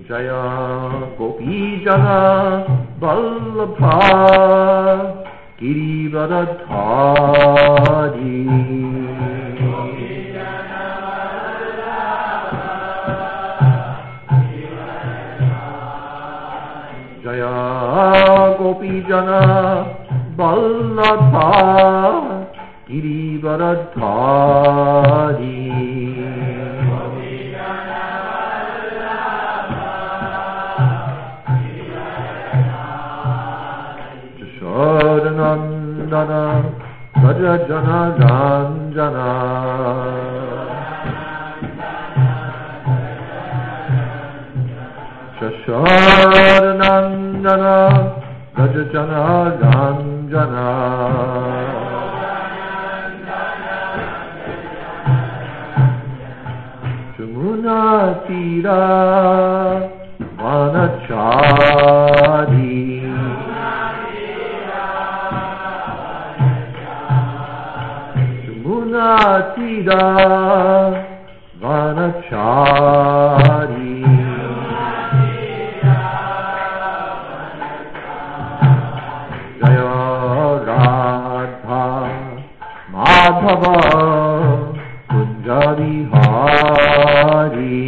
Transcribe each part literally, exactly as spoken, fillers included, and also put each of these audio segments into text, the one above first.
Jaya Gopi Jana Vallabha Girivardhari Jaya Gopi Jana Vallabha Girivardhari Jashodanandana Rajajana Ranjana Jashodanandana Rajajana Ranjana Jamuna Tira Vanachari Jamuna Tira Vanachari Jaya Radha Madhava Kunjabihari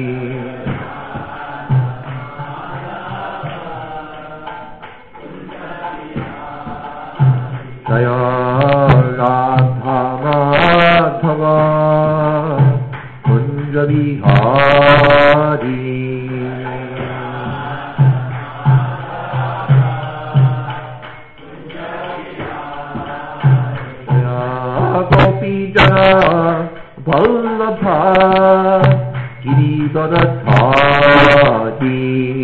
Jaya Radha Madhava Kunjabihari Gopi Jana Vallabha Girivardhari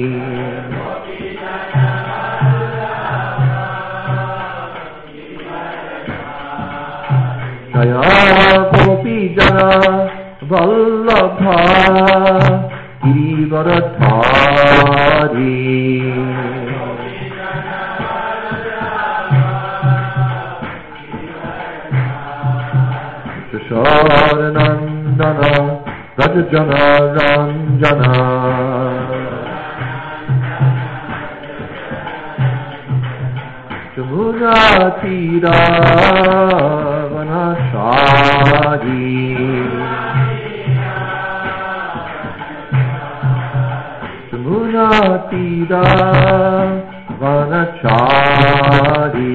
Jaya Gopi Jana Vallabha Girivardhari Jashodanandana Rajajana Ranjana Jamuna Tira Vanachari Jamuna Tira Vanachari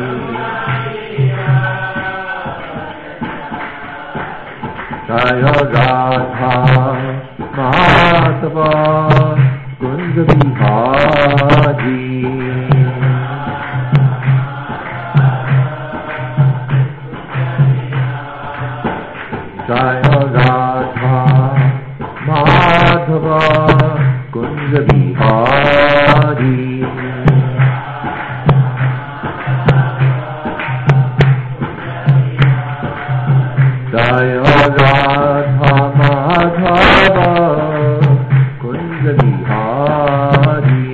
Jaya Radha Madhava Kunjabihari Jaya Radha Madhava Kunjabihari Jaya Radha Madhava Kunjabihari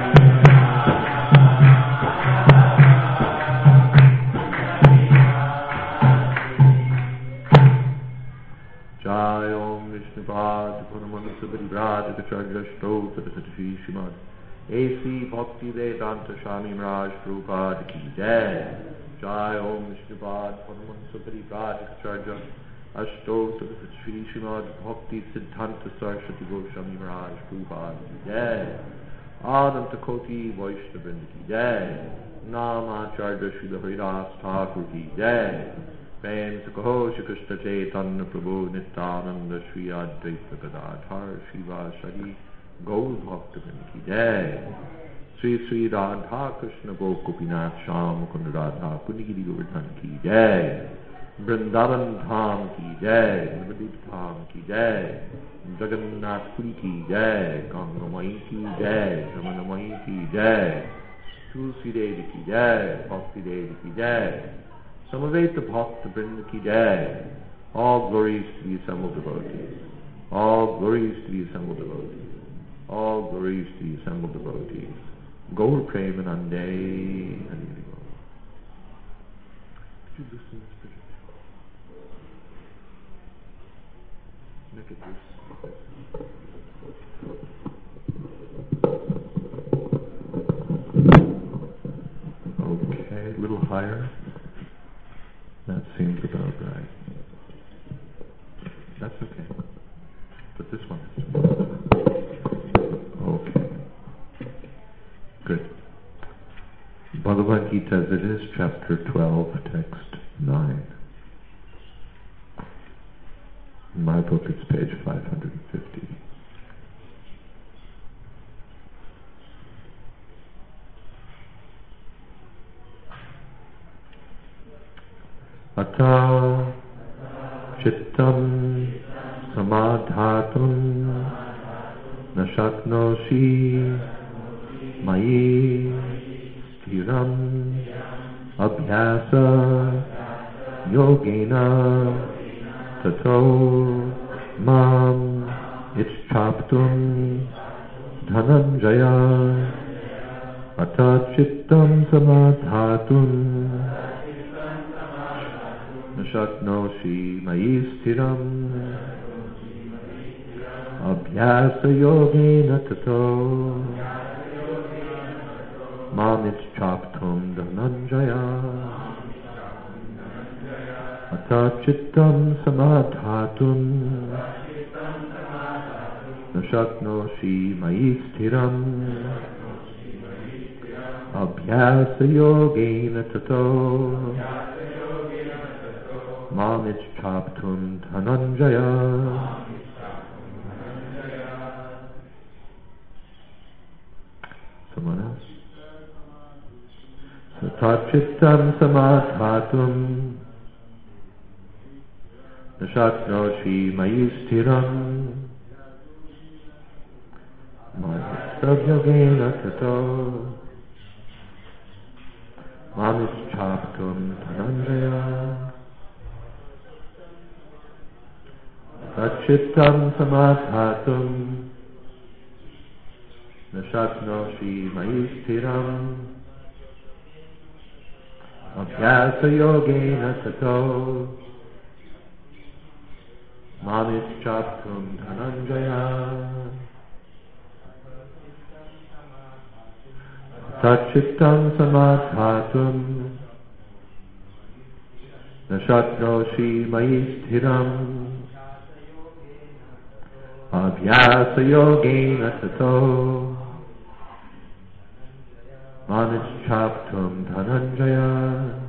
Jai Om Vishnupad Purnamana Subhadribraj Acharya Stota Satashri Srimad A C Bhakti Vedanta Swami Maharaj Prabhupada Ki Jai Jai Om Vishnupad Purnamana Subhadribraj Acharya Ashtot Shri Srimad Bhakti Siddhanta Saraswati Goswami Maharaj Prabhupada Ki Jai Adanta Koti Vaishnavrind Ki Jai Namacharya Srila Haridas Thakur Ki Jai Prem Sakaho Shri Krishna Chaitanya Prabhu Nityananda Shri Advaita Gadadhar Shiva Shari Gaur Bhaktivinoda Ki Jai Sri Sri Radha Krishna Gopinath Sham Kund Radha Kunigiri Govardhan Ki Jai Vrindavan Dham Ki Jai Navadip Dham Ki Jai Jagannath Puri Ki Jai Ganga Mai Ki Jai Jamana Mai Ki Jai Tulsi Devi Ki Jai Bhakti Devi Ki Jai Samaveta Bhakta Vrinda Ki Jai. All glories to the assembled devotees. All glories to the assembled devotees. All glories to the assembled devotees. Gaur Premanande Hari Hari. Could you listen to this project? Look at this. higher? That seems about right. That's okay. But this one is okay. Good. Bhagavad Gita as it is, chapter twelve, text nine. In my book it's page five hundred fifty. Ata chittam samadhatum na shaknoshi mayi sthiram abhyasa yogena tato mam ichchaptum dhananjaya ata chittam samadhatum Shaknoshi mayi sthiram abhyasa yogena tato mam ichchaptum dhananjaya ata chittam samadhatum shaknoshi mayi sthiram abhyasa yogena tato Mam ichchaptum dhananjaya. Someone else? Satachittam samadhatum nashaknoshi mayi sthiram Mayastabhyogena tato Mam ichchaptum dhananjaya Satchittam samadhatum nashaknoshi mayi sthiram abhyasa yogena tato mam ichchaptum dhananjaya Satchittam samadhatum nashaknoshi mayi sthiram Abhyasa yogena tato manichchaptum dhananjaya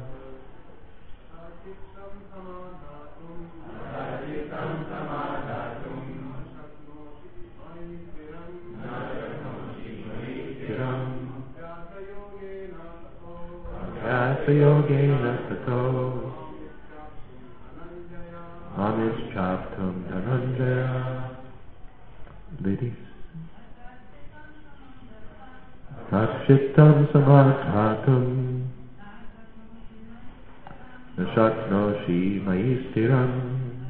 Abhyasa yogena tato manichchaptum dhananjaya Ladies, Satchittam samadhatum nashaknoshi mayi sthiram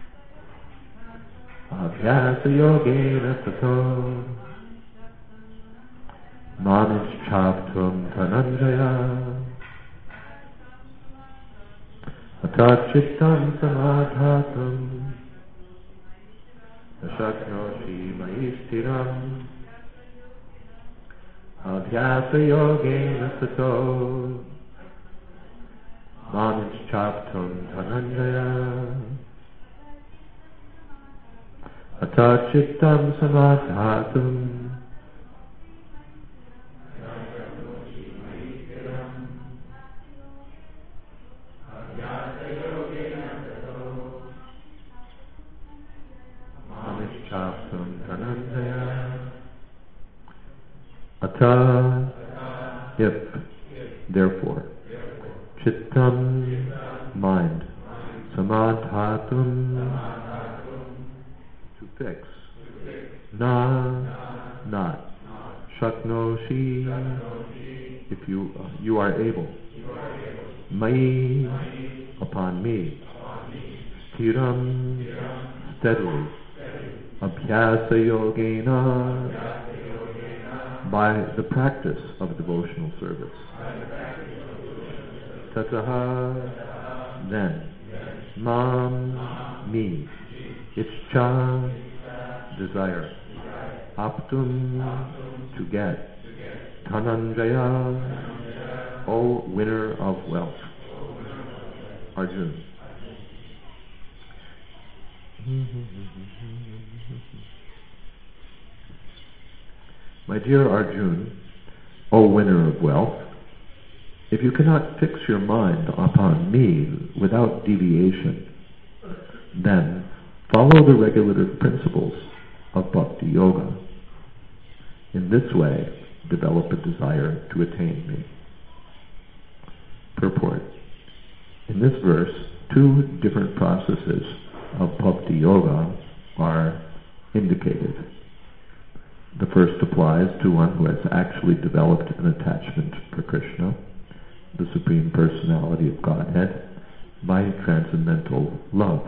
abhyasa yogena tato manichchaptum dhananjaya Satchittam samadhatum Shaknoshi mayi sthiram Abhyasa yogena tato Manichchaptum dhananjaya Atachittam samadhatum Ata, if, therefore, chittam, mind, samadhatum, to fix, na, not, shaknoshi, if you uh, you are able, mai, upon me, sthiram, steadily, abhyasa yogena, by the practice of devotional service. Tataha, then, mam, me, ichcha, desire, aptum, to get, dhananjaya, O winner of wealth. Arjuna. My dear Arjuna, O winner of wealth, if you cannot fix your mind upon me without deviation, then follow the regulative principles of Bhakti Yoga. In this way, develop a desire to attain me. Purport. In this verse, two different processes of Bhakti Yoga are indicated. The first applies to one who has actually developed an attachment for Krishna, the Supreme Personality of Godhead, by transcendental love.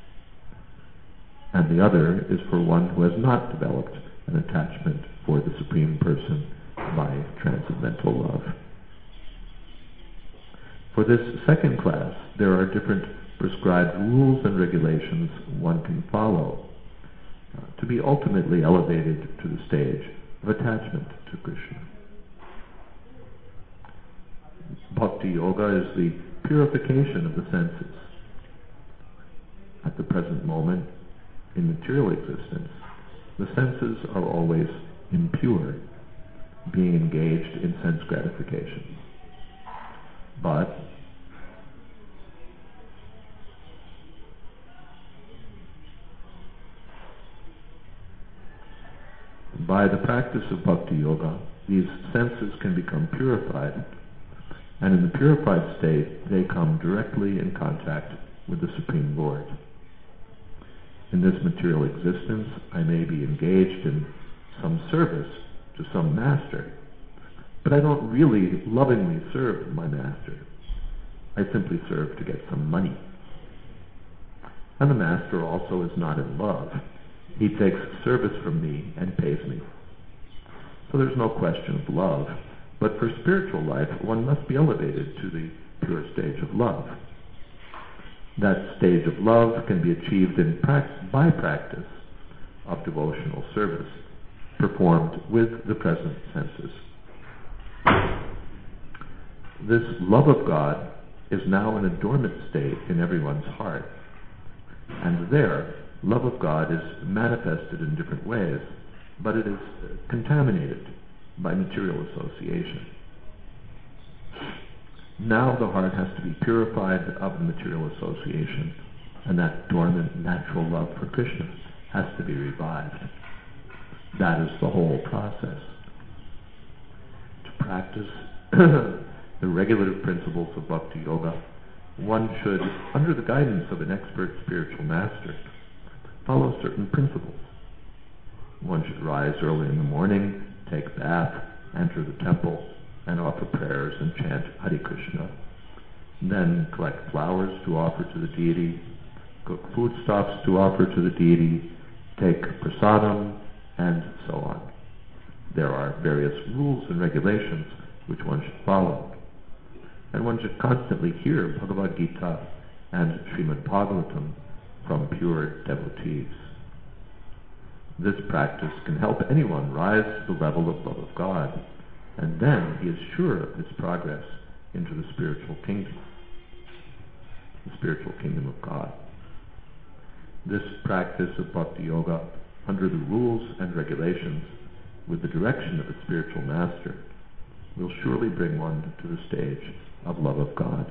And the other is for one who has not developed an attachment for the Supreme Person by transcendental love. For this second class, there are different prescribed rules and regulations one can follow uh, to be ultimately elevated to the stage of attachment to Krishna. Bhakti Yoga is the purification of the senses. At the present moment, in material existence, the senses are always impure, being engaged in sense gratification. But by the practice of Bhakti Yoga, these senses can become purified, and in the purified state, they come directly in contact with the Supreme Lord. In this material existence, I may be engaged in some service to some master, but I don't really lovingly serve my master. I simply serve to get some money. And the master also is not in love. He takes service from me and pays me. So there's no question of love, but for spiritual life, one must be elevated to the pure stage of love. That stage of love can be achieved in pra- by practice of devotional service, performed with the present senses. This love of God is now in a dormant state in everyone's heart, and there, love of God is manifested in different ways, but it is contaminated by material association. Now the heart has to be purified of the material association, and that dormant natural love for Krishna has to be revived. That is the whole process. To practice the regulative principles of Bhakti Yoga, one should, under the guidance of an expert spiritual master, follow certain principles. One should rise early in the morning, take bath, enter the temple, and offer prayers and chant Hare Krishna. Then collect flowers to offer to the deity, cook foodstuffs to offer to the deity, take prasadam, and so on. There are various rules and regulations which one should follow. And one should constantly hear Bhagavad Gita and Srimad Bhagavatam from pure devotees. This practice can help anyone rise to the level of love of God, and then he is sure of his progress into the spiritual kingdom, the spiritual kingdom of God. This practice of Bhakti Yoga, under the rules and regulations, with the direction of a spiritual master, will surely bring one to the stage of love of God.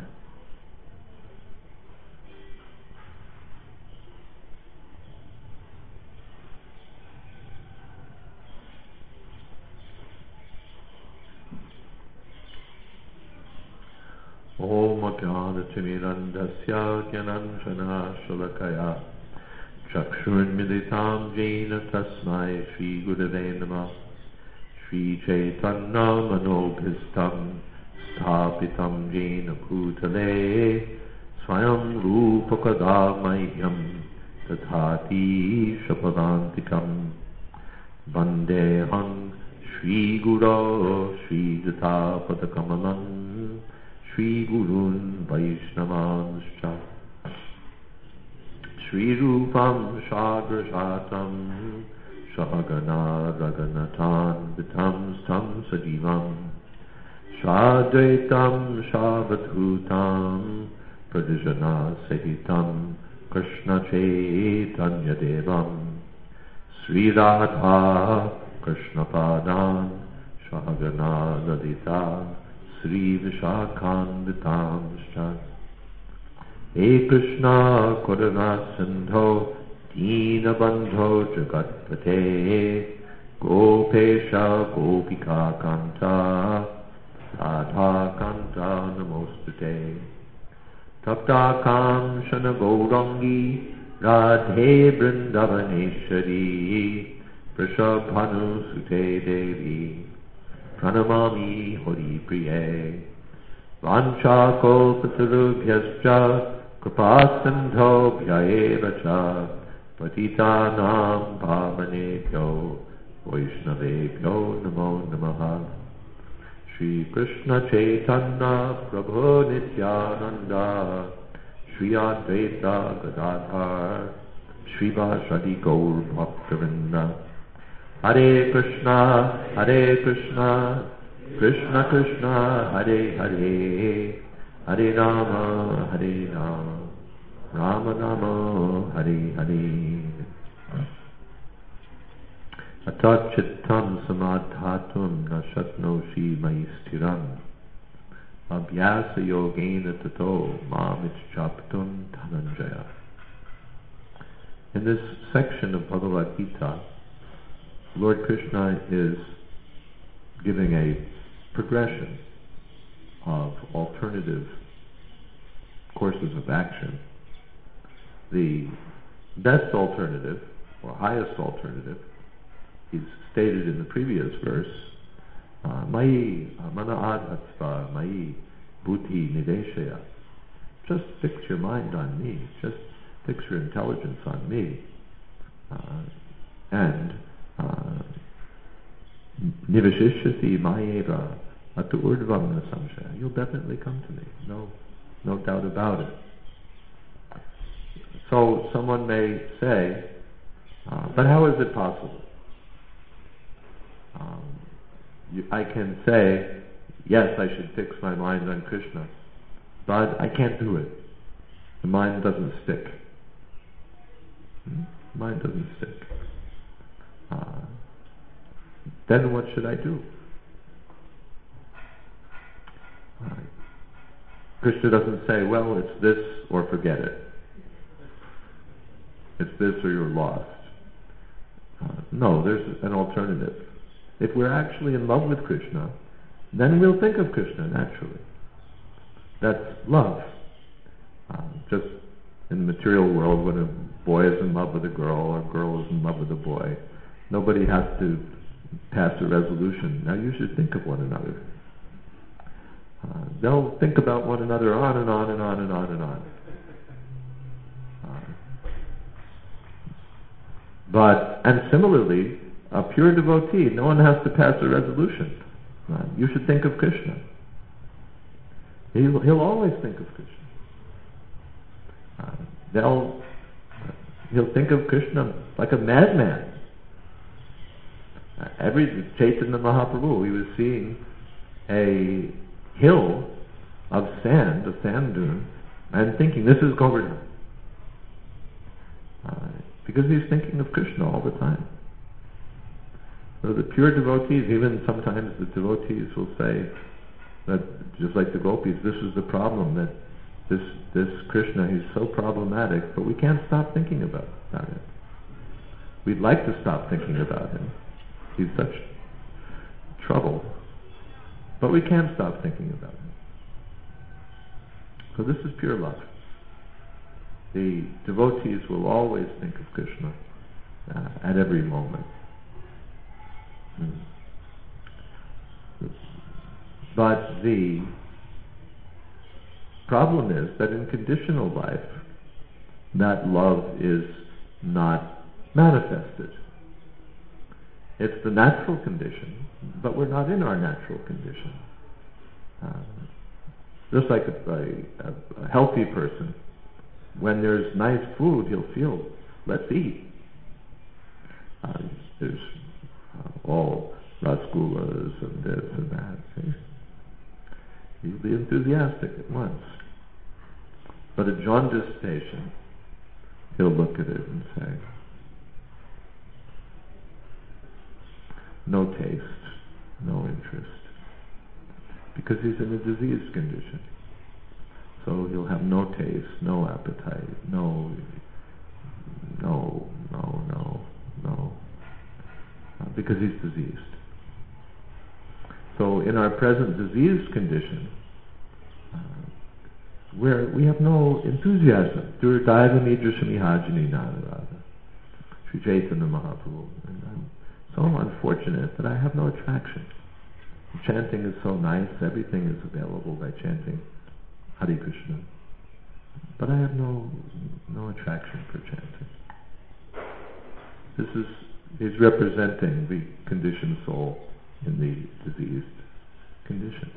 Om Ajnana-timirandasya Gyananjana-shalakaya Chakshurmilitam Jena Tasmai Shri Gurave Namah Shri Chaitanya Manobhistam Sthapitam Jena Bhutale Swayam Rupakada Mahyam Tathati Shapadantikam Vandeham Shri Guru Shri Jata Padakamalam Shri Gurun Vaishnavanscha Shri Rupam Shagrashatam Shahagana Raganatan Vitam Sam Sajivam Shadvaitam Shavadhutam Pradijana Sahitam Krishna Chaitanya Devam Sri Radha Krishna Padan Shagana Ladita Sri Vishakhanvitam Shad He Krishna Karuna Sindho Dina Bandho Jagatpate Gopesha Gopika Kanta Radha Kanta Namostute Tapta Kamshana Gaurangi Radhe Vrindavaneshwari Prishabhanu Sute Devi Pranamami Hari Priye Vancha Kalpatarubhyascha Kripasindho Bhyaeva Patitanam Pavanebhyo Vaishnavebhyo Namo Namaha Shri Krishna Chaitanya Prabhu Nityananda Shri Advaita Gadadhar Shri Vashadi Gaur Bhaktivinoda Hare Krishna Hare Krishna Krishna Krishna Hare Hare Hare Rama Hare Rama Rama Rama Hare Hare Atat Chittam Samadhatum Na Shatnoshi Mai Stiram Abhyasa Yogena Tato Mamichchaptum Dhananjaya. In this section of Bhagavad Gita, Lord Krishna is giving a progression of alternative courses of action. The best alternative, or highest alternative, is stated in the previous verse, Mai mana adhatva mai buddhi nideshaya. Just fix your mind on me. Just fix your intelligence on me. Uh, and nivashishyasi mayeva atu urdvam na samshaya. You'll definitely come to me. No, no doubt about it. So someone may say, uh, but how is it possible? Um, you, I can say, yes, I should fix my mind on Krishna, but I can't do it. The mind doesn't stick. Hmm? The mind doesn't stick. Uh, then what should I do? Uh, Krishna doesn't say, well, it's this or forget it. It's this or you're lost. Uh, no, there's an alternative. If we're actually in love with Krishna, then we'll think of Krishna naturally. That's love. Uh, just in the material world, when a boy is in love with a girl or a girl is in love with a boy, nobody has to pass a resolution. Now you should think of one another. Uh, they'll think about one another on and on and on and on and on. Uh, but, and similarly, a pure devotee, no one has to pass a resolution. Uh, you should think of Krishna. He'll, he'll always think of Krishna. Uh, they'll, he'll think of Krishna like a madman. Uh, every Chaitanya Mahaprabhu, he was seeing a hill of sand, a sand dune, and thinking, this is Govardhan. Uh, because he's thinking of Krishna all the time. So the pure devotees, even sometimes the devotees will say that, just like the gopis, this is the problem, that this this Krishna, he's so problematic, but we can't stop thinking about, about it. We'd like to stop thinking about him. He's such trouble. But we can't stop thinking about him. So this is pure love. The devotees will always think of Krishna uh, at every moment. Hmm. But the problem is that in conditional life, that love is not manifested. It's the natural condition, but we're not in our natural condition. Uh, just like a, a, a healthy person, when there's nice food, he'll feel, let's eat. Uh, there's uh, all rasgullas and this and that. See? He'll be enthusiastic at once. But a jaundiced patient, he'll look at it and say, no taste, no interest. Because he's in a diseased condition. So he'll have no taste, no appetite, no, no, no, no, no. Uh, because he's diseased. So in our present diseased condition, uh, where we have no enthusiasm. Durdaiva Midra Samihajini Narada, Sri Chaitanya Mahaprabhu. And I'm so unfortunate that I have no attraction. Chanting is so nice, everything is available by chanting Hare Krishna. But I have no no attraction for chanting. This is, he's representing the conditioned soul in the diseased condition.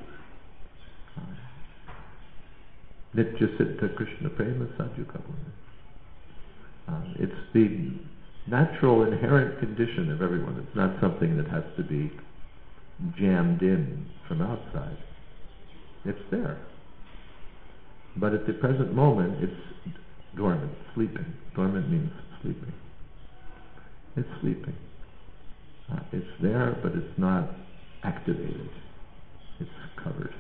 Nitya Siddha Krishna Prema Sadhyukabuna. Uh, it's the natural inherent condition of everyone. It's not something that has to be jammed in from outside. It's there. But at the present moment, it's dormant, sleeping. Dormant means sleeping. It's sleeping. Uh, it's there, but it's not activated. It's covered.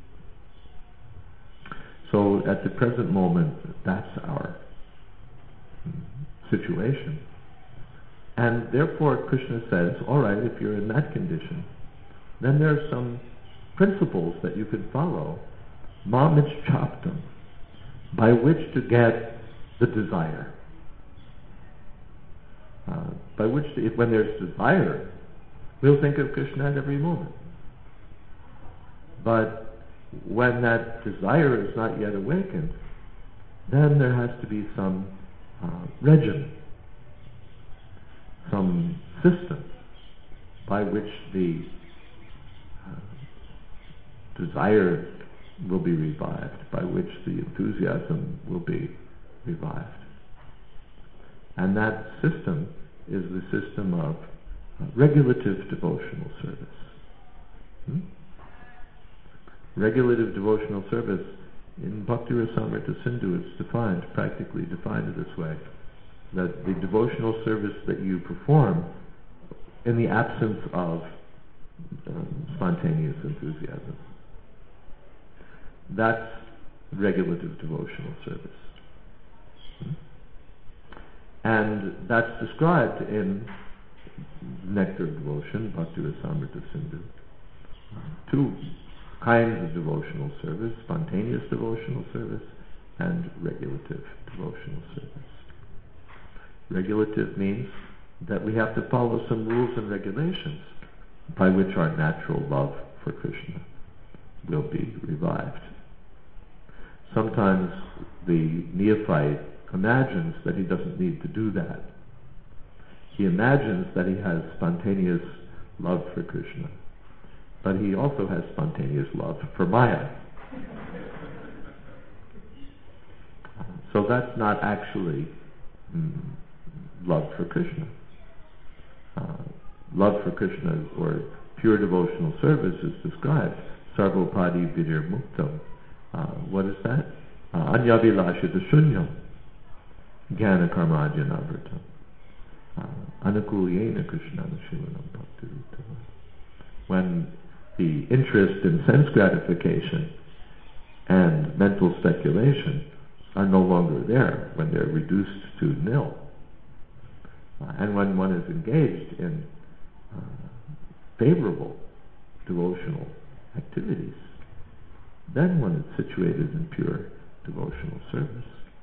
So at the present moment, that's our situation. And therefore, Krishna says, all right, if you're in that condition, then there are some principles that you can follow, mamich chaptam, by which to get the desire. Uh, by which, to, if, when there's desire, we'll think of Krishna at every moment. But when that desire is not yet awakened, then there has to be some uh, regimen, some system by which the uh, desire will be revived, by which the enthusiasm will be revived. And that system is the system of uh, regulative devotional service. Hmm? Regulative devotional service, in Bhakti Rasamrita Sindhu, it's defined, practically defined in this way, that the devotional service that you perform in the absence of um, spontaneous enthusiasm. That's regulative devotional service. Hmm? And that's described in Nectar of Devotion, Bhakti Rasamrita Sindhu. Two kinds of devotional service, spontaneous devotional service and regulative devotional service. Regulative means that we have to follow some rules and regulations by which our natural love for Krishna will be revived. Sometimes the neophyte imagines that he doesn't need to do that. He imagines that he has spontaneous love for Krishna, but he also has spontaneous love for Maya. So that's not actually mm, love for Krishna. Uh, love for Krishna, or pure devotional service, is described sarvopadi vidir muktam. Uh, what is that? Anyavilashita shunyam jnana karmadhyanavrtam anukulyena krishnana shivanam bhaktiruttam. When the interest in sense gratification and mental speculation are no longer there, when they're reduced to nil, uh, and when one is engaged in uh, favorable devotional activities, then one is situated in pure devotional service.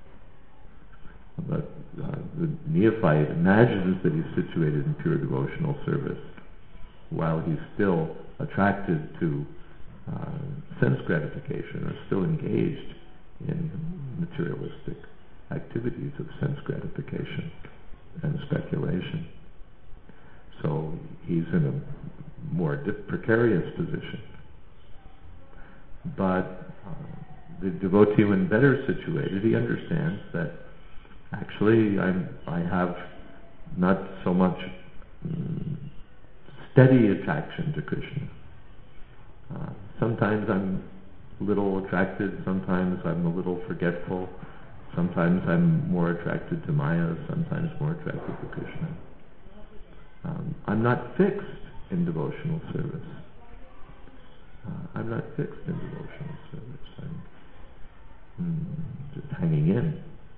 But uh, the neophyte imagines that he's situated in pure devotional service while he's still attracted to uh, sense gratification, or still engaged in materialistic activities of sense gratification and speculation. So he's in a more dip- precarious position. But uh, the devotee, when better situated, he understands that actually I'm, I have not so much um, steady attraction to Krishna. Uh, sometimes I'm a little attracted, sometimes I'm a little forgetful, sometimes I'm more attracted to Maya, sometimes more attracted to Krishna. Um, I'm not fixed in devotional service. Uh, I'm not fixed in devotional service. I'm mm, just hanging in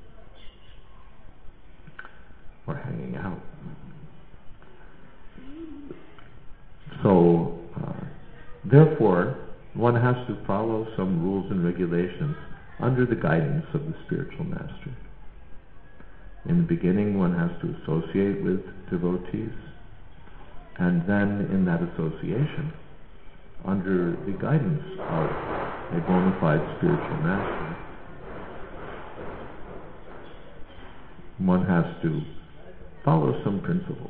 or hanging out. So, uh, therefore, one has to follow some rules and regulations under the guidance of the spiritual master. In the beginning, one has to associate with devotees, and then in that association, under the guidance of a bona fide spiritual master, one has to follow some principles.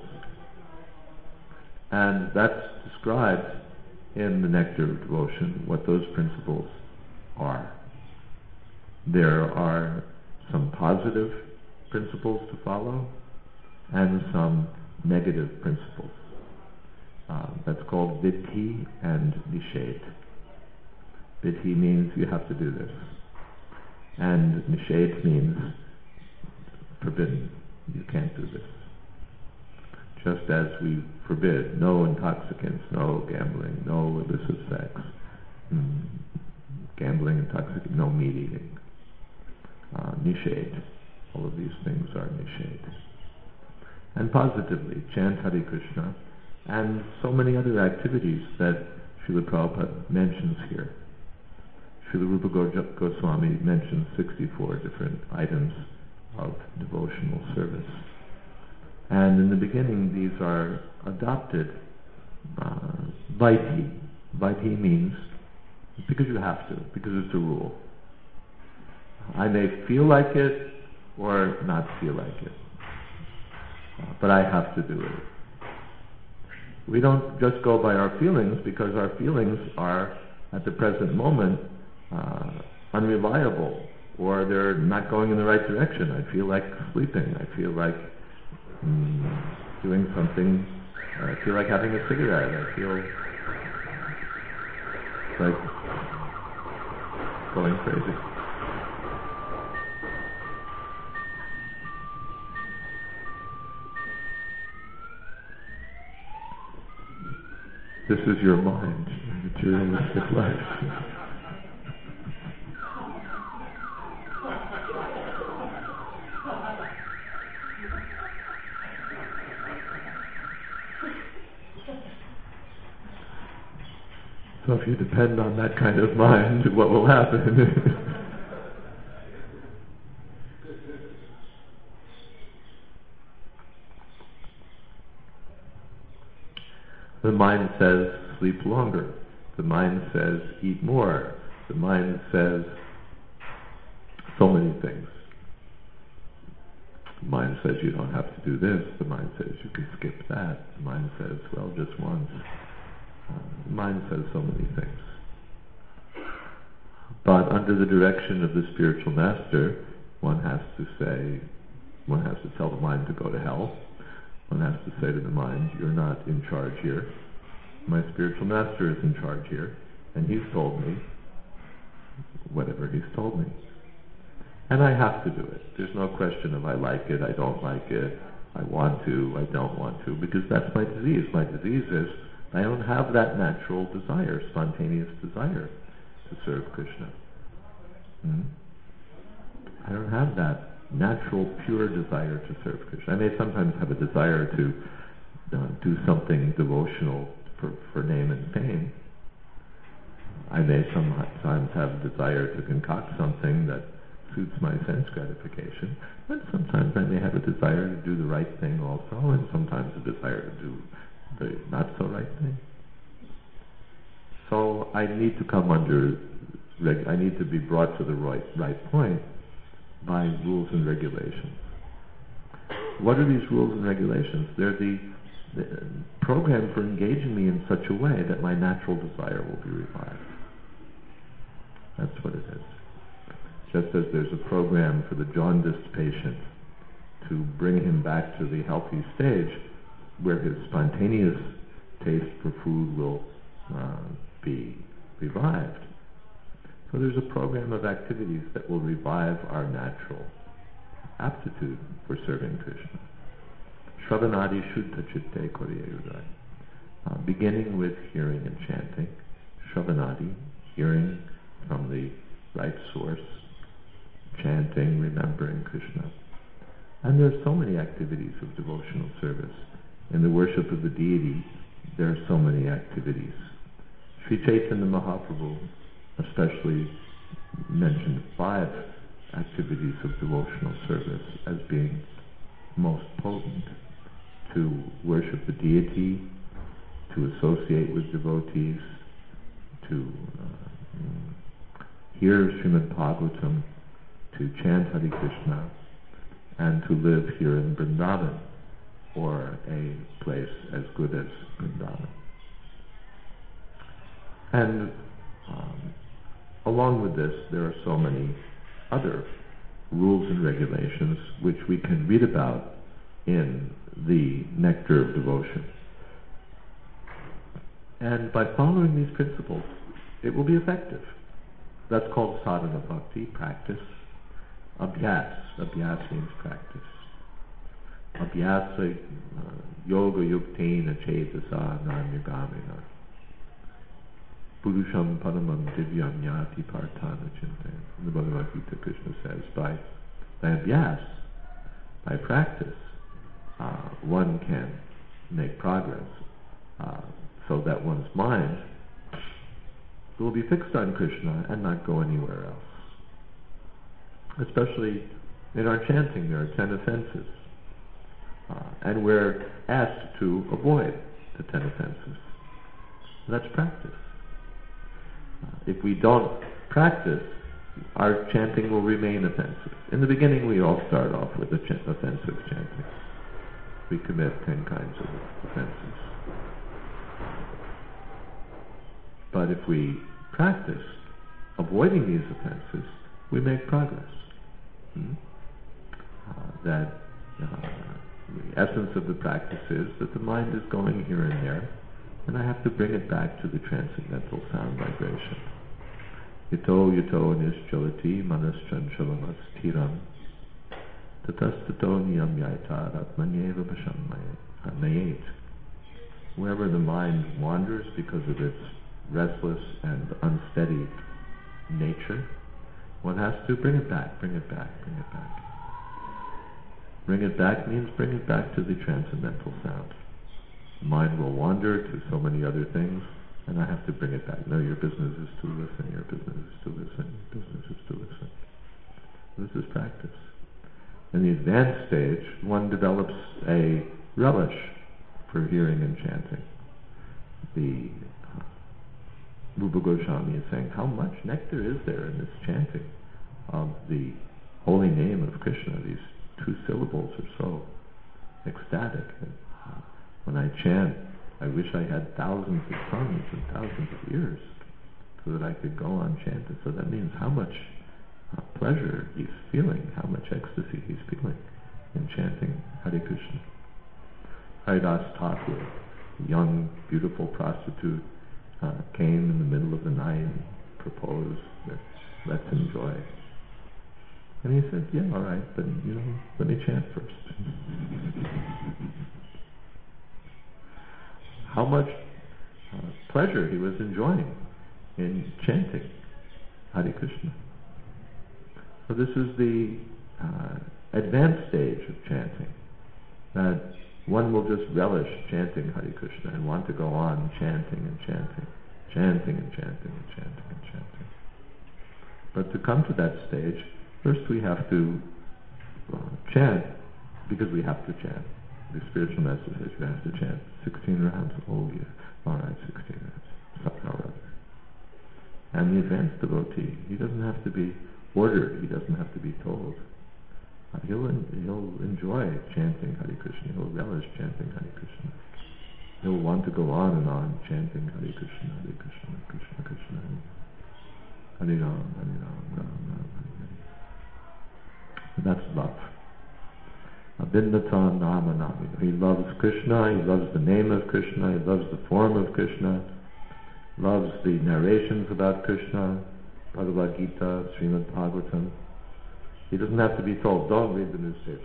And that's described in the Nectar of Devotion, what those principles are. There are some positive principles to follow and some negative principles. Uh, that's called Vidhi and Nishedh. Vidhi means you have to do this, and Nishedh means forbidden. You can't do this. Just as we forbid no intoxicants, no gambling, no illicit sex, mm, gambling, intoxicant, no meat eating. Uh, Nishedh. All of these things are Nishedh. And positively, chant Hare Krishna, and so many other activities that Srila Prabhupada mentions here. Srila Rupa Goswami mentions sixty-four different items of devotional service. And in the beginning, these are adopted uh, Vaidhi. Vaidhi means because you have to, because it's a rule. I may feel like it or not feel like it, uh, but I have to do it. We don't just go by our feelings, because our feelings are, at the present moment, uh, unreliable, or they're not going in the right direction. I feel like sleeping. I feel like mm, doing something. I feel like having a cigarette. I feel like going crazy. This is your mind, materialistic life. So if you depend on that kind of mind, what will happen? The mind says, sleep longer. The mind says, eat more. The mind says so many things. The mind says you don't have to do this. The mind says you can skip that. The mind says, well, just once. Uh, the mind says so many things. But under the direction of the spiritual master, one has to say, one has to tell the mind to go to hell. One has to say to the mind, you're not in charge here. My spiritual master is in charge here, and he's told me whatever he's told me. And I have to do it. There's no question of I like it, I don't like it, I want to, I don't want to, because that's my disease. My disease is I don't have that natural desire, spontaneous desire to serve Krishna. Hmm? I don't have that natural, pure desire to serve Krishna. I may sometimes have a desire to uh, do something devotional for, for name and fame. I may sometimes have a desire to concoct something that suits my sense gratification, but sometimes I may have a desire to do the right thing also, and sometimes a desire to do the not so right thing. So I need to come under, reg- I need to be brought to the right, right point by rules and regulations. What are these rules and regulations? They're the, the program for engaging me in such a way that my natural desire will be revived. That's what it is. Just as there's a program for the jaundiced patient to bring him back to the healthy stage where his spontaneous taste for food will uh, be revived. So So there's a program of activities that will revive our natural aptitude for serving Krishna. Shravanadi Shuddha Chitte Koriyayudai. Uh, beginning with hearing and chanting. Shravanadi, hearing from the right source. Chanting, remembering Krishna. And there are so many activities of devotional service. In the worship of the deity, there are so many activities. Sri Chaitanya Mahaprabhu especially mentioned five activities of devotional service as being most potent: to worship the deity, to associate with devotees, to uh, hear Srimad Bhagavatam, to chant Hare Krishna, and to live here in Vrindavan, or a place as good as Vrindavan. And um, along with this, there are so many other rules and regulations which we can read about in the Nectar of Devotion. And by following these principles, it will be effective. That's called sadhana bhakti, practice. Abhyas. Abhyas means practice. Abhyasa uh, yoga yuktena cetasa nanyagaminah. Purusham paramam divyam yati partana chintan. The Bhagavad Gita, Krishna says, by, by abhyas, by practice, uh, one can make progress, uh, so that one's mind will be fixed on Krishna and not go anywhere else. Especially in our chanting, there are ten offenses. Uh, and we're asked to avoid the ten offenses. That's practice. Uh, if we don't practice, our chanting will remain offensive. In the beginning, we all start off with the ch- offensive chanting. We commit ten kinds of offenses. But if we practice avoiding these offenses, we make progress. Hmm? Uh, that uh, the essence of the practice is that the mind is going here and there, and I have to bring it back to the transcendental sound vibration. Yato yato nischalati manas chanchalamas tiram tatastato niyam yaita ratmanyeva pashammayet. Wherever the mind wanders because of its restless and unsteady nature, one has to bring it back, bring it back, bring it back. Bring it back means bring it back to the transcendental sound. The mind will wander to so many other things, and I have to bring it back. No, your business is to listen, your business is to listen, your business is to listen. This is practice. In the advanced stage, one develops a relish for hearing and chanting. The uh, Rupa Goswami is saying, how much nectar is there in this chanting of the holy name of Krishna? These two syllables are so ecstatic. And, uh, when I chant, I wish I had thousands of tongues and thousands of ears so that I could go on chanting. So that means how much uh, pleasure he's feeling, how much ecstasy he's feeling in chanting Hare Krishna. Haridas Thakur, a young, beautiful prostitute, uh, came in the middle of the night and proposed that let's enjoy. And he said, yeah, all right, but, you know, let me chant first. How much uh, pleasure he was enjoying in chanting Hare Krishna. So this is the uh, advanced stage of chanting, that one will just relish chanting Hare Krishna and want to go on chanting and chanting, chanting and chanting and chanting and chanting. But to come to that stage, first we have to uh, chant because we have to chant. The spiritual master says you have to chant sixteen rounds. Oh yeah, all right, sixteen rounds, somehow or other. And the advanced devotee, he doesn't have to be ordered. He doesn't have to be told. Uh, he'll en- he'll enjoy chanting Hare Krishna. He'll relish chanting Hare Krishna. He'll want to go on and on chanting Hare Krishna, Hare Krishna, Krishna Krishna, Hare Ram, Hare Ram, Ram Ram, Hare Hare. And that's love. Abindata Nama Nami. He loves Krishna, he loves the name of Krishna, he loves the form of Krishna, loves the narrations about Krishna, Bhagavad Gita, Srimad Bhagavatam. He doesn't have to be told, don't read the newspapers.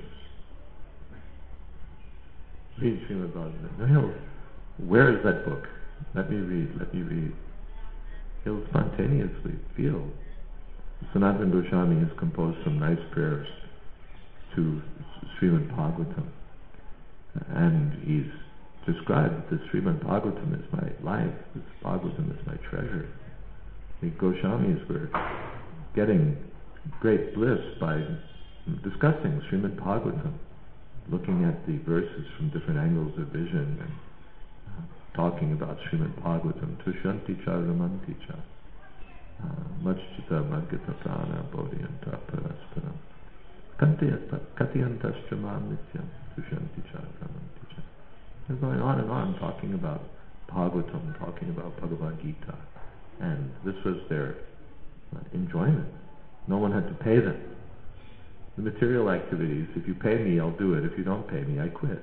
Read Srimad Bhagavatam. No, he'll, where is that book? Let me read, let me read. He'll spontaneously feel. Sanatana Goswami has composed some nice prayers to Srimad Bhagavatam. And he's described that Srimad Bhagavatam is my life, this Bhagavatam is my treasure. The Goswamis were getting great bliss by discussing Srimad Bhagavatam, looking at the verses from different angles of vision and uh, talking about Srimad Bhagavatam. Tushanti cha ramanti cha majchita madgita prana bodhiyanta parasparam katiyantascha mam nityam tushanti cha ramanti cha. They're going on and on talking about Bhagavatam, talking about Bhagavad Gita. And this was their uh, enjoyment. No one had to pay them. The material activities, if you pay me, I'll do it. If you don't pay me, I quit.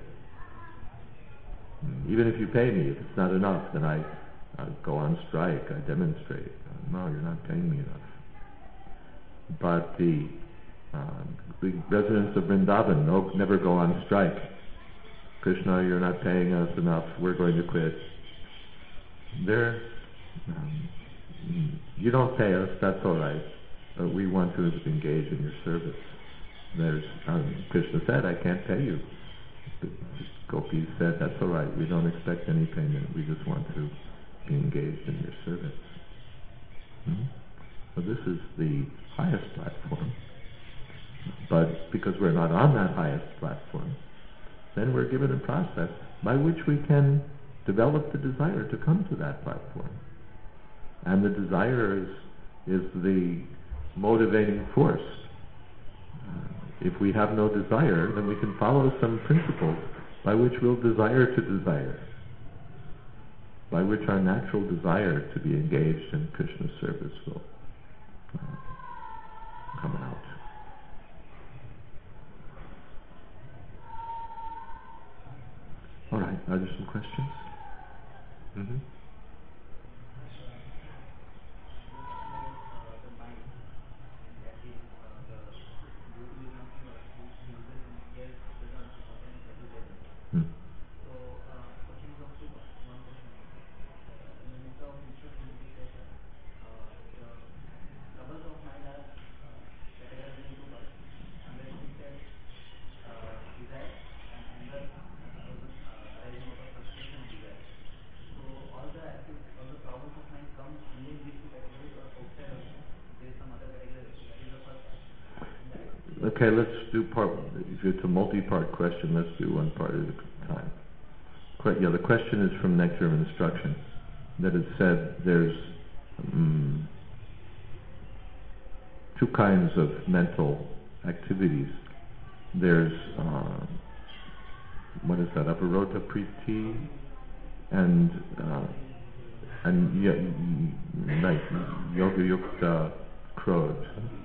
Even if you pay me, if it's not enough, then I uh, go on strike, I demonstrate. Uh, no, you're not paying me enough. But the, uh, the residents of Vrindavan no, never go on strike. Krishna, you're not paying us enough, we're going to quit. They're um, you don't pay us, that's all right, but we want to engage in your service. There's, um, Krishna said, I can't pay you. The gopis said, that's all right, we don't expect any payment, we just want to be engaged in your service. Hmm? So this is the highest platform. But because we're not on that highest platform, then we're given a process by which we can develop the desire to come to that platform. And the desire is, is the motivating force. Uh, if we have no desire, then we can follow some principles by which we'll desire to desire, by which our natural desire to be engaged in Krishna's service will uh, come out. All right, are there some questions? Mm-hmm. Hmm. Okay, let's do part, if it's a multi-part question, let's do one part at a time. Que- yeah, the question is from Nectar of Instruction, that it said there's um, two kinds of mental activities. There's, uh, what is that, Aparota Priti and, uh, and y- like Yoga Yukta Krodh.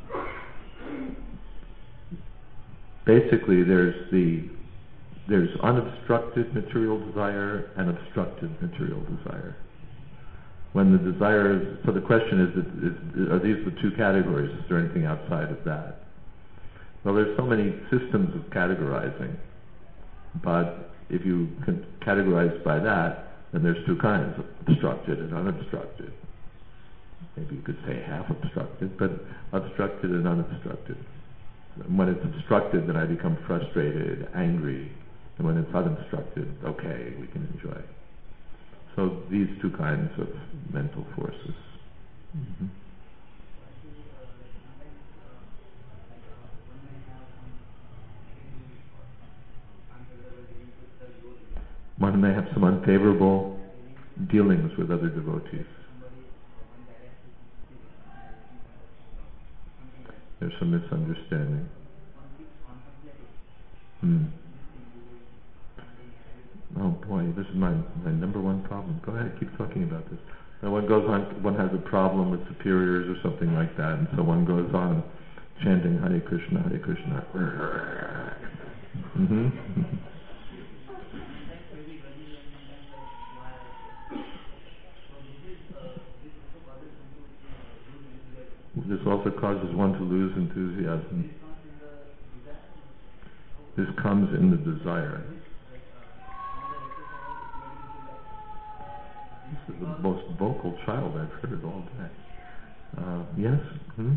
Basically, there's the there's unobstructed material desire and obstructed material desire. When the desire is, so the question is, is, are these the two categories? Is there anything outside of that? Well, there's so many systems of categorizing, but if you can categorize by that, then there's two kinds, obstructed and unobstructed. Maybe you could say half obstructed, but obstructed and unobstructed. When it's obstructed, then I become frustrated, angry. And when it's unobstructed, okay, we can enjoy. So these two kinds of mental forces. Mm-hmm. One may have some unfavorable dealings with other devotees. There's some misunderstanding. Hmm. Oh boy, this is my, my number one problem. Go ahead, keep talking about this. Now one goes on, one has a problem with superiors or something like that, and so one goes on chanting Hare Krishna, Hare Krishna. Mm-hmm. also causes one to lose enthusiasm. This comes in the desire. This is the most vocal child I've heard all day. Uh, yes? Hmm?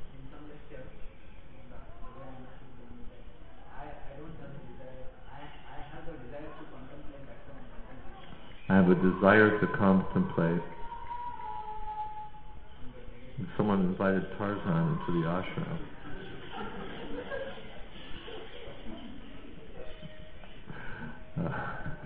I have a desire to contemplate. Someone invited Tarzan into the ashram. Uh,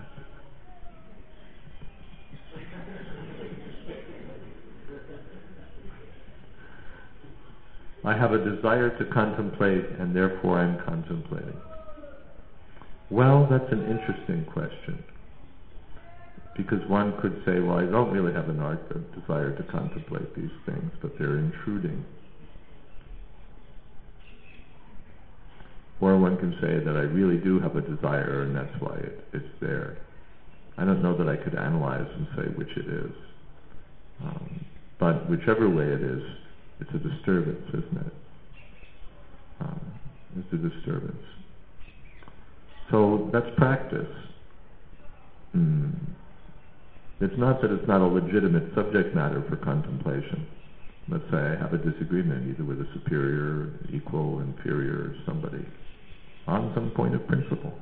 I have a desire to contemplate, and therefore I'm contemplating. Well, that's an interesting question. Because one could say, well, I don't really have an art of desire to contemplate these things, but they're intruding. Or one can say that I really do have a desire, and that's why it, it's there. I don't know that I could analyze and say which it is. Um, but whichever way it is, it's a disturbance, isn't it? Um, it's a disturbance. So that's practice. Mm. It's not that it's not a legitimate subject matter for contemplation. Let's say I have a disagreement either with a superior, equal, inferior, somebody, on some point of principle.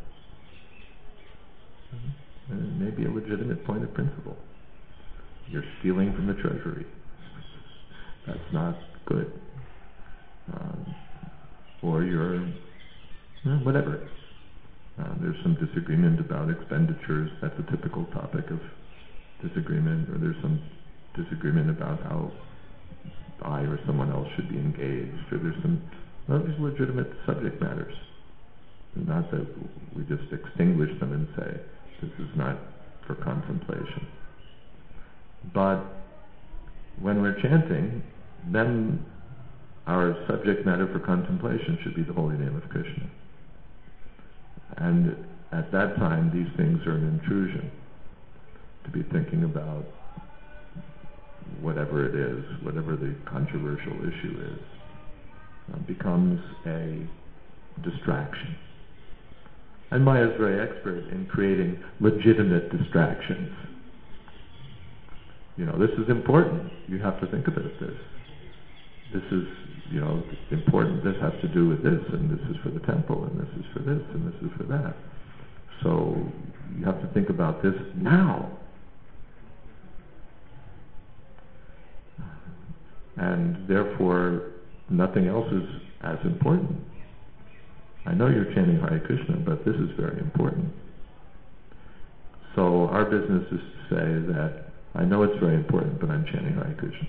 Mm-hmm. And it may be a legitimate point of principle. You're stealing from the treasury. That's not good. Um, or you're, you know, whatever. Uh, there's some disagreement about expenditures. That's a typical topic of disagreement. Or there's some disagreement about how I or someone else should be engaged. Or there's some, well, there's legitimate subject matters. Not that we just extinguish them and say, this is not for contemplation. But when we're chanting, then our subject matter for contemplation should be the holy name of Krishna. And at that time, these things are an intrusion. To be thinking about whatever it is, whatever the controversial issue is, uh, becomes a distraction. And Maya is very expert in creating legitimate distractions. You know, this is important. You have to think about this. This is, you know, important. This has to do with this, and this is for the temple, and this is for this, and this is for that. So you have to think about this now. And therefore, nothing else is as important. I know you're chanting Hare Krishna, but this is very important. So our business is to say that I know it's very important, but I'm chanting Hare Krishna.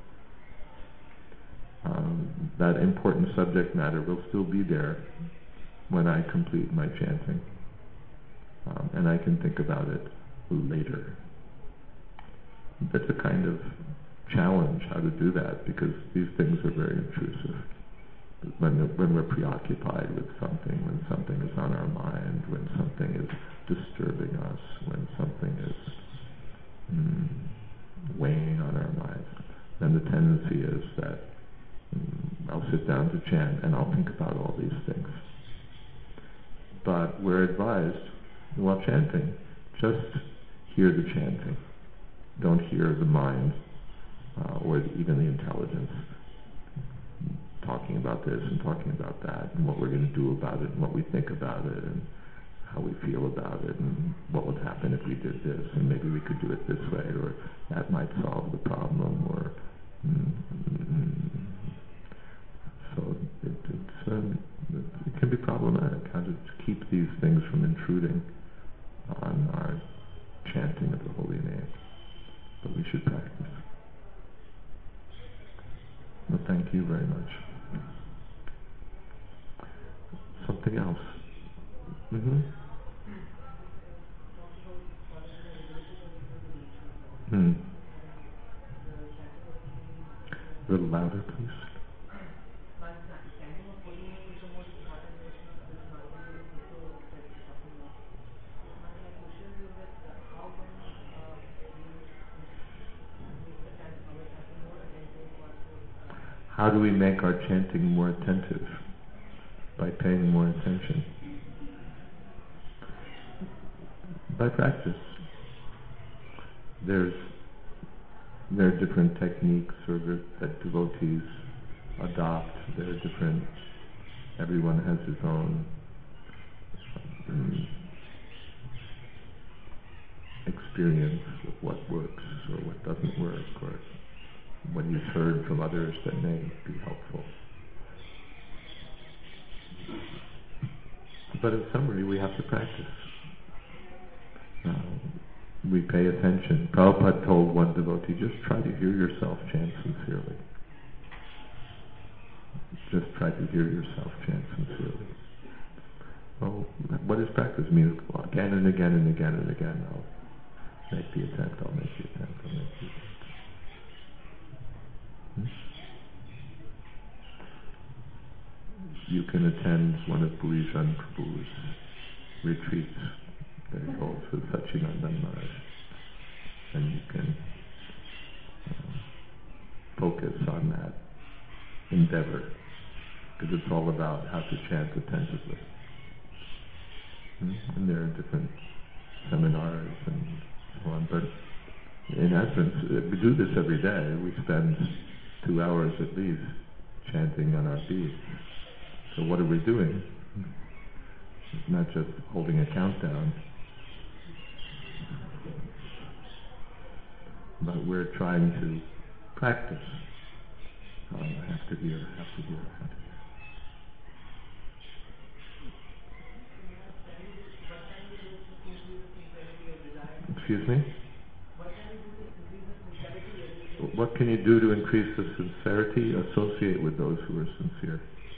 Um, that important subject matter will still be there when I complete my chanting. Um, and I can think about it later. That's a kind of challenge how to do that, because these things are very intrusive. When, when we're preoccupied with something, when something is on our mind, when something is disturbing us, when something is mm, weighing on our minds, then the tendency is that mm, I'll sit down to chant and I'll think about all these things. But we're advised, while chanting, just hear the chanting. Don't hear the mind uh, or the, even the intelligence talking about this and talking about that, and what we're going to do about it, and what we think about it, and how we feel about it, and what would happen if we did this, and maybe we could do it this way, or that might solve the problem, or mm, so it, it's, um, it can be problematic how to keep these things from intruding on our chanting of the holy name. But we should practice. Well, thank you very much. Something else? Mm-hmm. Hmm. A little louder, please. How do we make our chanting more attentive? By paying more attention. By practice. There's there are different techniques or that devotees adopt. There are different. Everyone has his own um, experience of what works or what doesn't work, or what he's heard from others that may be helpful. But in summary, we have to practice. Uh, we pay attention. Prabhupada told one devotee, just try to hear yourself chant sincerely. Just try to hear yourself chant sincerely. Well, what is practice? It means again and again and again and again. I'll make the attempt, I'll make the attempt, I'll make the attempt. Hmm? You can attend one of Purishan Prabhu's retreats that he holds with Sachidananda Maharaj, and you can uh, focus on that endeavor, because it's all about how to chant attentively. Hmm? And there are different seminars and so on, but in essence, we do this every day. We spend two hours at least chanting on our beads. So what are we doing? It's not just holding a countdown, but we're trying to practice. Uh, have to hear, have to hear, have to hear. Excuse me? What can you do to increase the sincerity? Associate with those who are sincere.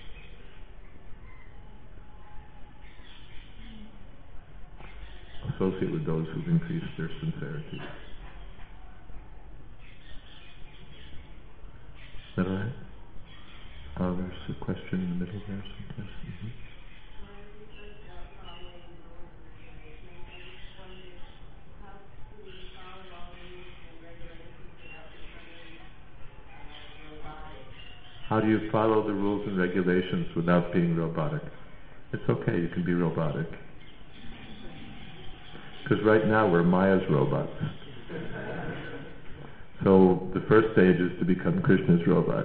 Associate with those who've increased their sincerity. Is that all right? Oh, there's a question in the middle there someplace. Mm-hmm. How do you follow the rules and regulations without being robotic? It's okay, you can be robotic. Because right now we're Maya's robots. So the first stage is to become Krishna's robot.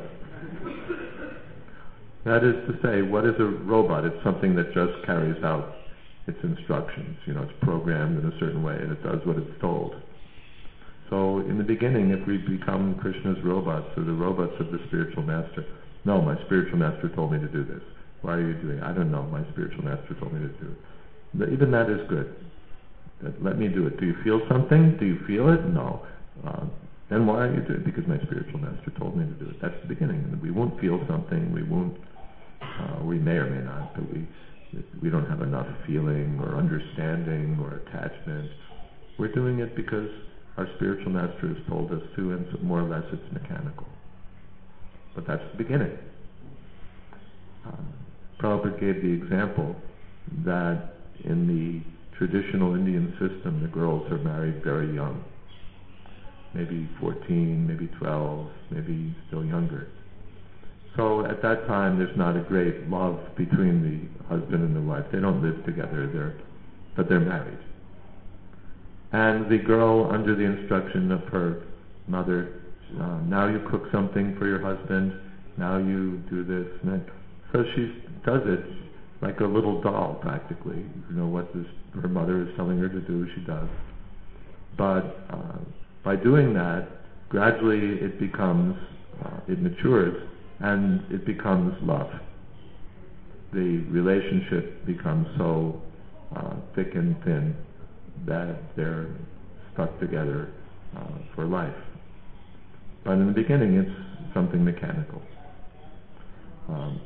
That is to say, what is a robot? It's something that just carries out its instructions. You know, it's programmed in a certain way and it does what it's told. So in the beginning, if we become Krishna's robots or the robots of the spiritual master, no, my spiritual master told me to do this. Why are you doing it? I don't know, my spiritual master told me to do it. Even that is good. Let me do it. Do you feel something? Do you feel it? No. Uh, then why are you doing it? Because my spiritual master told me to do it. That's the beginning. We won't feel something. We won't. Uh, we may or may not, but we we don't have enough feeling or understanding or attachment. We're doing it because our spiritual master has told us to, and so more or less it's mechanical. But that's the beginning. Um, Prabhupada gave the example that in the traditional Indian system, the girls are married very young. Maybe fourteen, maybe twelve, maybe still younger. So at that time, there's not a great love between the husband and the wife. They don't live together, they're, but they're married. And the girl, under the instruction of her mother, uh, now you cook something for your husband, now you do this. And that. So she does it like a little doll, practically. You know, what this, her mother is telling her to do, she does. But uh, by doing that, gradually it becomes, uh, it matures, and it becomes love. The relationship becomes so uh, thick and thin that they're stuck together uh, for life. But in the beginning, it's something mechanical. Um,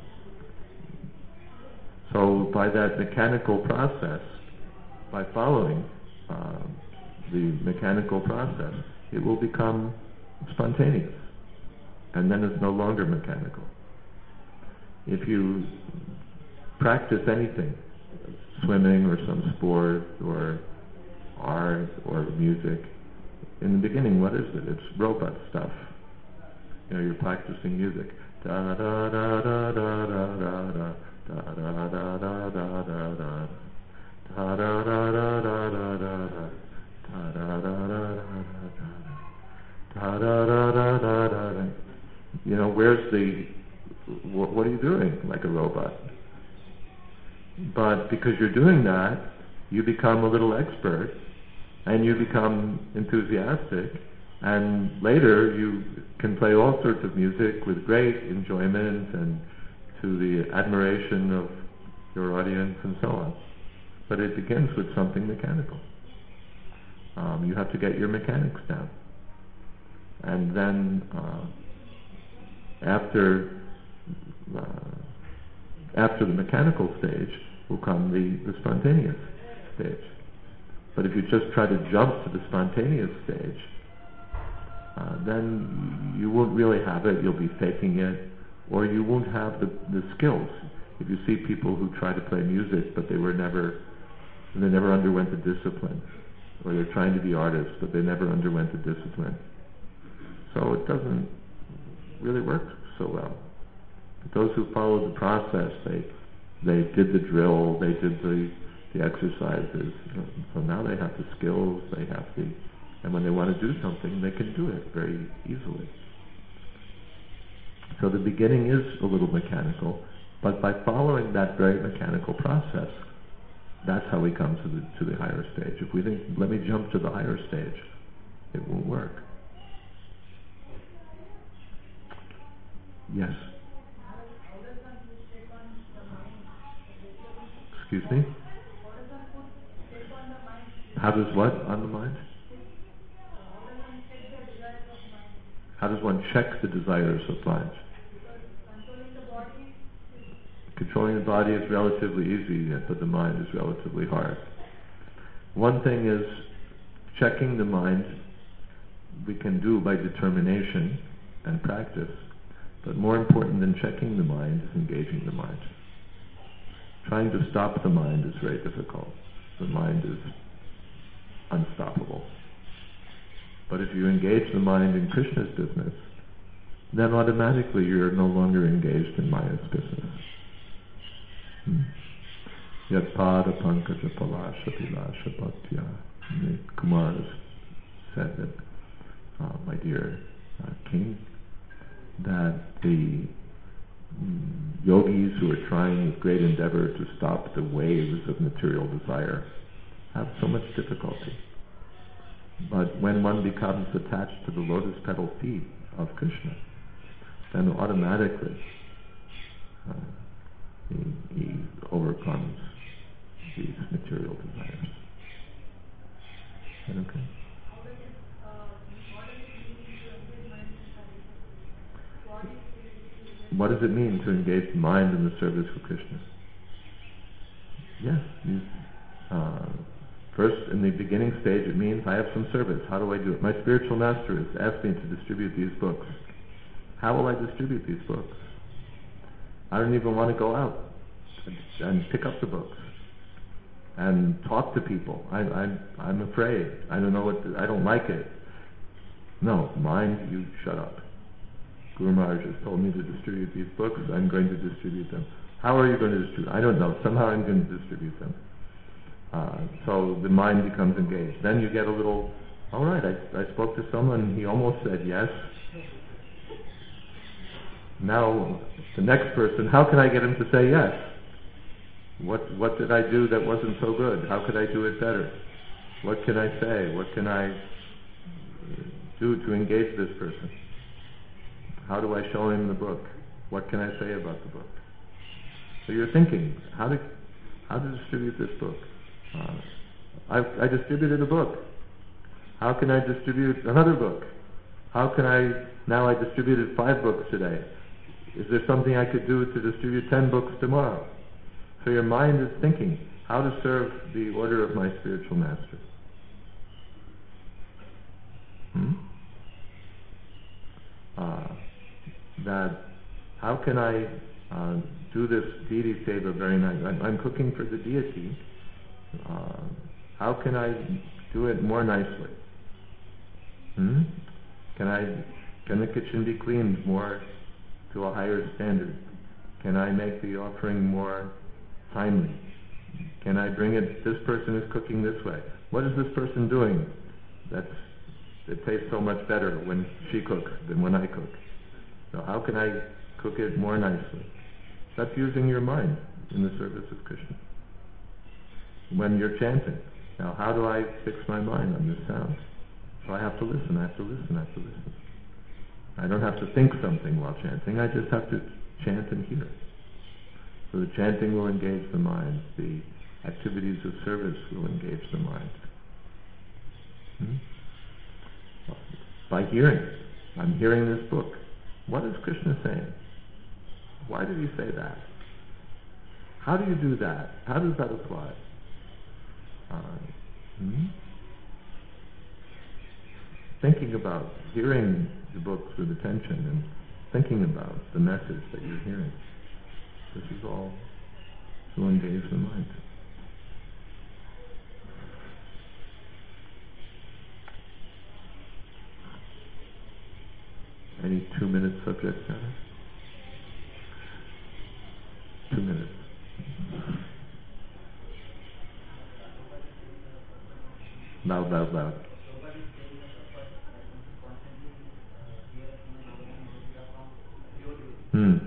so by that mechanical process, by following uh, the mechanical process, it will become spontaneous, and then it's no longer mechanical. If you practice anything, swimming or some sport or art or music, in the beginning, what is it? It's robot stuff. You know, you're practicing music. da da da da da da da da da da da da da da da. Da da da da da da da da. Da da da da da da da da da. You know, where's the, what, what are you doing like a robot? But because you're doing that, you become a little expert, and you become enthusiastic, and later you can play all sorts of music with great enjoyment and to the admiration of your audience and so on. But it begins with something mechanical. Um, you have to get your mechanics down. And then uh, after uh, after the mechanical stage will come the, the spontaneous stage. But if you just try to jump to the spontaneous stage, uh, then you won't really have it, you'll be faking it, or you won't have the, the skills. If you see people who try to play music but they were never, they never underwent the discipline, or they're trying to be artists but they never underwent the discipline. So it doesn't really work so well. But those who followed the process, they they did the drill, they did the the exercises. So now they have the skills, they have the, and when they want to do something, they can do it very easily. So the beginning is a little mechanical, but by following that very mechanical process, that's how we come to the to the higher stage. If we think, let me jump to the higher stage, it won't work. Yes. Excuse me? How does what on the mind? How does one check the desires of mind? Controlling the body is relatively easy, but the mind is relatively hard. One thing is, checking the mind we can do by determination and practice, but more important than checking the mind is engaging the mind. Trying to stop the mind is very difficult. The mind is unstoppable. But if you engage the mind in Krishna's business, then automatically you're no longer engaged in Maya's business. Yat pada pankaja palasha vilasha bhaktya. Kumar has said that, uh, my dear uh, king, that the mm, yogis who are trying with great endeavor to stop the waves of material desire have so much difficulty. But when one becomes attached to the lotus petal feet of Krishna, then automatically uh, he, he overcomes these material desires. Is that okay? What does it mean to engage the mind in the service of Krishna? Yes, you, uh, first in the beginning stage it means I have some service. How do I do it? My spiritual master has asked me to distribute these books. How will I distribute these books? I don't even want to go out and, and pick up the books and talk to people. I, I'm, I'm afraid. I don't know what, to, I don't like it. No, mind, you shut up. Guru Maharaj has told me to distribute these books. I'm going to distribute them. How are you going to distribute? I don't know. Somehow I'm going to distribute them. Uh, so the mind becomes engaged. Then you get a little, all right, I, I spoke to someone, he almost said yes. Now, the next person, how can I get him to say yes? What what did I do that wasn't so good? How could I do it better? What can I say? What can I do to engage this person? How do I show him the book? What can I say about the book? So you're thinking, how to, how to distribute this book? Uh, I, I distributed a book. How can I distribute another book? How can I, now I distributed five books today. Is there something I could do to distribute ten books tomorrow? So your mind is thinking, how to serve the order of my spiritual master. Hmm? Uh, that, how can I uh, do this deity seva very nice? I'm, I'm cooking for the deity. Uh, how can I do it more nicely? Hmm? Can I, can the kitchen be cleaned more to a higher standard? Can I make the offering more timely? Can I bring it, this person is cooking this way. What is this person doing? That's, it tastes so much better when she cooks than when I cook. So how can I cook it more nicely? That's using your mind in the service of Krishna. When you're chanting, now how do I fix my mind on this sound? So I have to listen, I have to listen, I have to listen. I don't have to think something while chanting, I just have to chant and hear. So the chanting will engage the mind, the activities of service will engage the mind. Hmm? By hearing. I'm hearing this book. What is Krishna saying? Why did he say that? How do you do that? How does that apply? Uh, hmm? Thinking about hearing the books with attention and thinking about the message that you're hearing. This is all to engage the mind. Any two-minute subject matter? Two minutes. Loud, loud, loud. Hmm.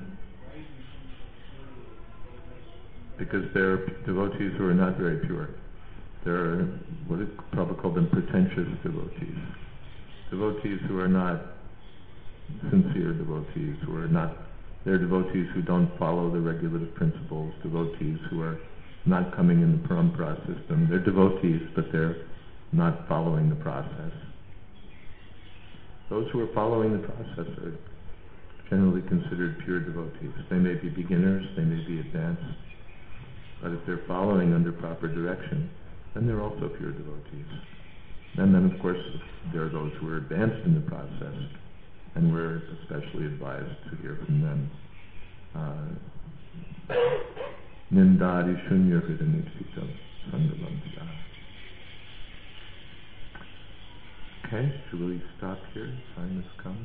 Because there are devotees who are not very pure. There are what is probably called them pretentious devotees. Devotees who are not sincere devotees, who are not, they're devotees who don't follow the regulative principles, devotees who are not coming in the parampara system. They're devotees, but they're not following the process. Those who are following the process are generally considered pure devotees. They may be beginners, they may be advanced, but if they're following under proper direction, then they're also pure devotees. And then, of course, there are those who are advanced in the process, and we're especially advised to hear from them. Nindari shunya vidaniksitam sangalamsya. Okay, should we stop here? Time has come.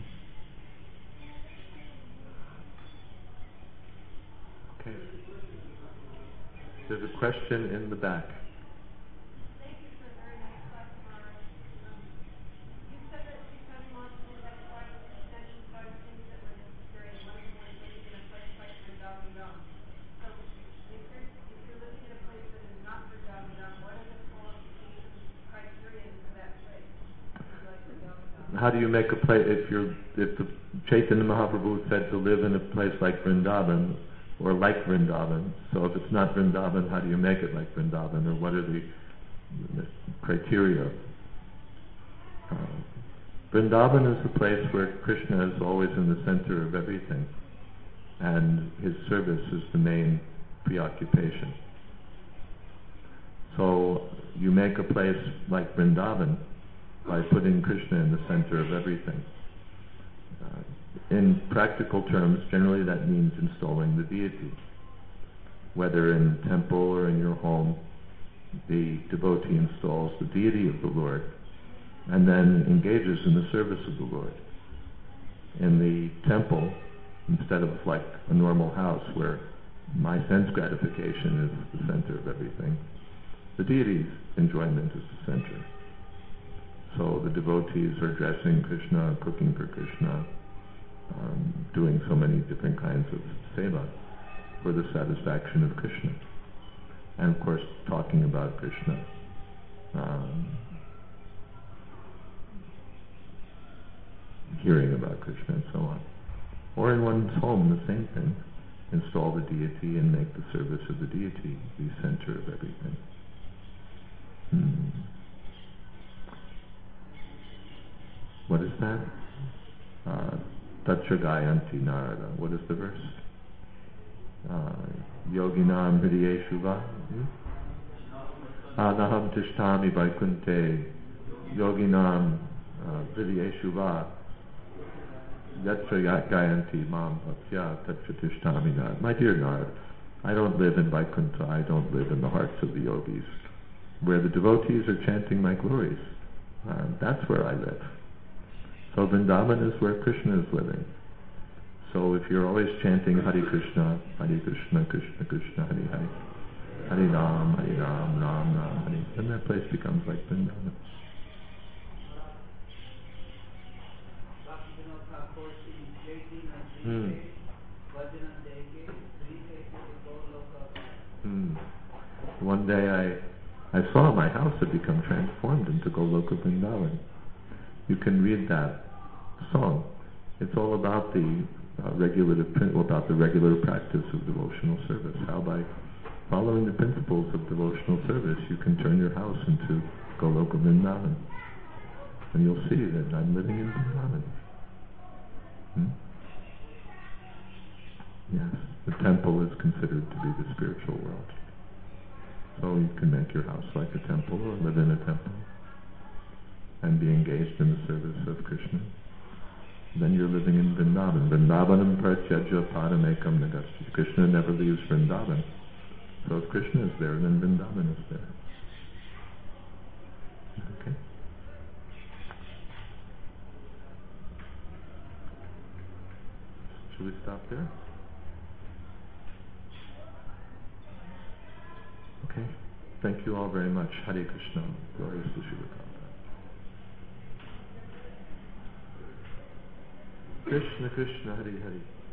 Okay. There's a question in the back. How do you make a place, if you're, if the Chaitanya Mahaprabhu said to live in a place like Vrindavan, or like Vrindavan, so if it's not Vrindavan, how do you make it like Vrindavan, or what are the, the criteria? Uh, Vrindavan is a place where Krishna is always in the center of everything, and his service is the main preoccupation. So you make a place like Vrindavan by putting Krishna in the center of everything. Uh, in practical terms, generally that means installing the deity. Whether in temple or in your home, the devotee installs the deity of the Lord and then engages in the service of the Lord. In the temple, instead of like a normal house where my sense gratification is the center of everything, the deity's enjoyment is the center. So the devotees are dressing Krishna, cooking for Krishna, um, doing so many different kinds of seva for the satisfaction of Krishna. And of course, talking about Krishna. Um, hearing about Krishna and so on. Or in one's home, the same thing. Install the deity and make the service of the deity the center of everything. Hmm. What is that? Tatra Gayanti Narada. What is the verse? Yoginam Hridayeshu va? Naham Tishtami Vaikunte Yoginam Hridayeshu va Yatra Gayanti Mam Bhaktya Tatra Tishtami Narada. My dear Narada, I don't live in Vaikuntha, I don't live in the hearts of the yogis. Where the devotees are chanting my glories, uh, that's where I live. So Vrindavan is where Krishna is living. So if you're always chanting Hare Krishna, Hare Krishna, Krishna Krishna, Hare Hare, Hare Ram, Hare Ram, Ram Ram, Hare, then that place becomes like Vrindavan. Hmm. Hmm. One day I, I saw my house had become transformed into Goloka Vrindavan. You can read that song. It's all about the uh, regulative, about the regular practice of devotional service. How by following the principles of devotional service, you can turn your house into Goloka Vrindavan, and you'll see that I'm living in Vrindavan. Hmm? Yes, the temple is considered to be the spiritual world. So you can make your house like a temple or live in a temple and be engaged in the service of Krishna. Then you're living in Vrindavan. Vrindavanam partyajya paramekam nagasti. Krishna never leaves Vrindavan. So if Krishna is there, then Vrindavan is there. Okay? Should we stop there? Okay. Thank you all very much. Hare Krishna. Glorious to Srila Prabhupada. Krishna Krishna Hare Hare.